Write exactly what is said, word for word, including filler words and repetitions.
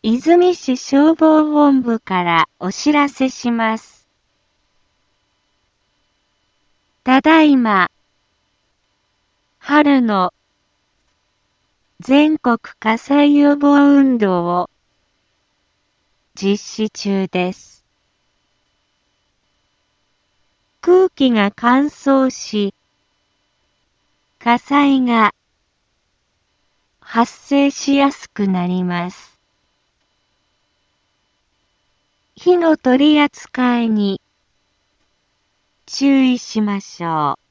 出水市消防本部からお知らせします。ただいま、春の全国火災予防運動を実施中です。空気が乾燥し、火災が発生しやすくなります。火の取り扱いに注意しましょう。